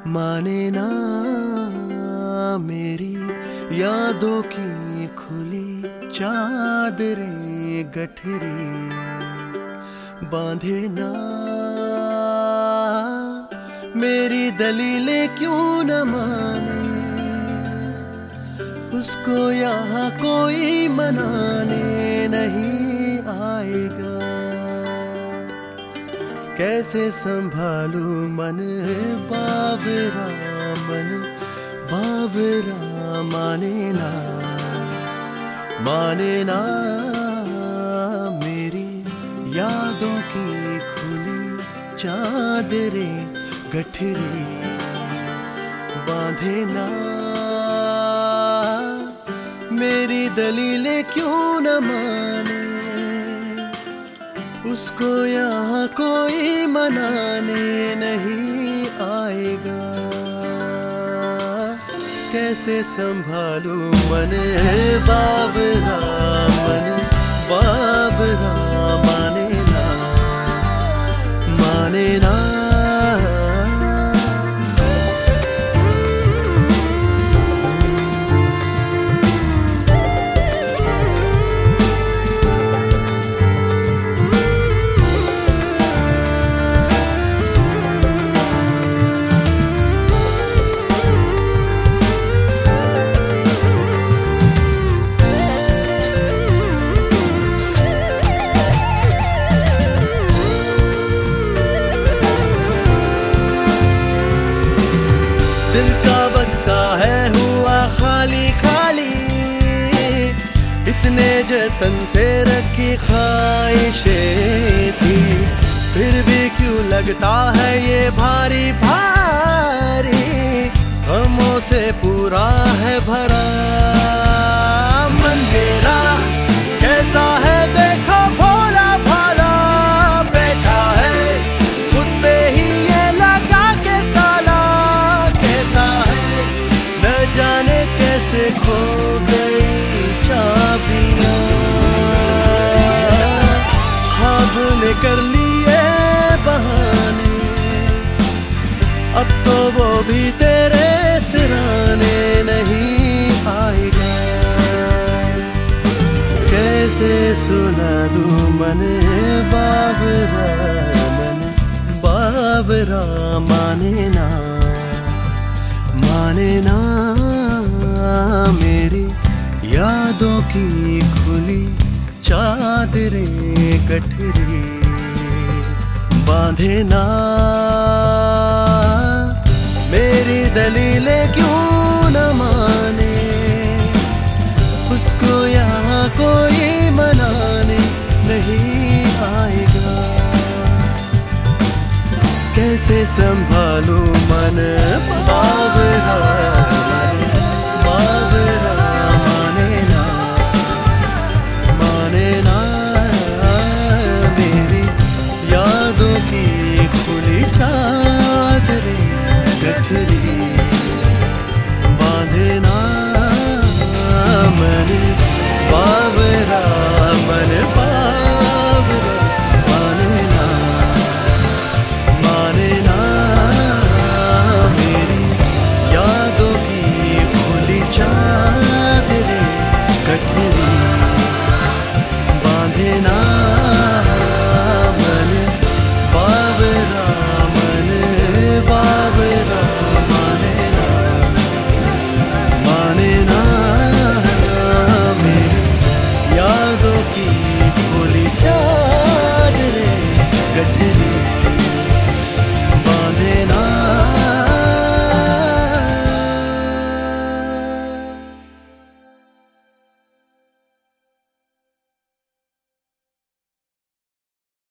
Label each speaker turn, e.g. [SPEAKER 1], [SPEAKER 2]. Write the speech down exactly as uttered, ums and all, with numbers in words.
[SPEAKER 1] माने ना मेरी यादों की खुली चादरें गठरी, बांधे ना मेरी दलीलें क्यों न माने, उसको यहाँ कोई मनाने नहीं आएगा। कैसे संभालू मन बावरा, मन बावरा, माने ना माने ना मेरी यादों की खुली चादरें गठरी, बांधे ना मेरी दलीलें क्यों न माने, उसको यहाँ कोई मनाने नहीं आएगा। कैसे संभालू मन बावरा, मन बावरा, माने ना माने ना। दिल का बक्सा है हुआ खाली खाली, इतने जतन से रखी ख्वाहिशें थी, फिर भी क्यों लगता है ये भारी भारी, गमों से पूरा है भरा मन मेरा। कैसा है देखो भोला भाला बैठा है खुद पे ही ये लगा के ताला, कैसा है न जाने कैसे खो गई चाबियां, ख्वाब ने कर लिए बहाने, अब तो वो भी तेरे सिराने नहीं आएगा। कैसे सुना दूं मन बावरा, मन बावरा, माने ना माने ना मेरी यादों की खुली चादरें गठरी, बांधे ना मेरी दलीलें क्यों न माने, उसको यहाँ कोई मनाने नहीं आएगा। कैसे संभालू मन बावरा, बावरा, माने ना माने ना मेरी यादों की खुली चादरें गठरी।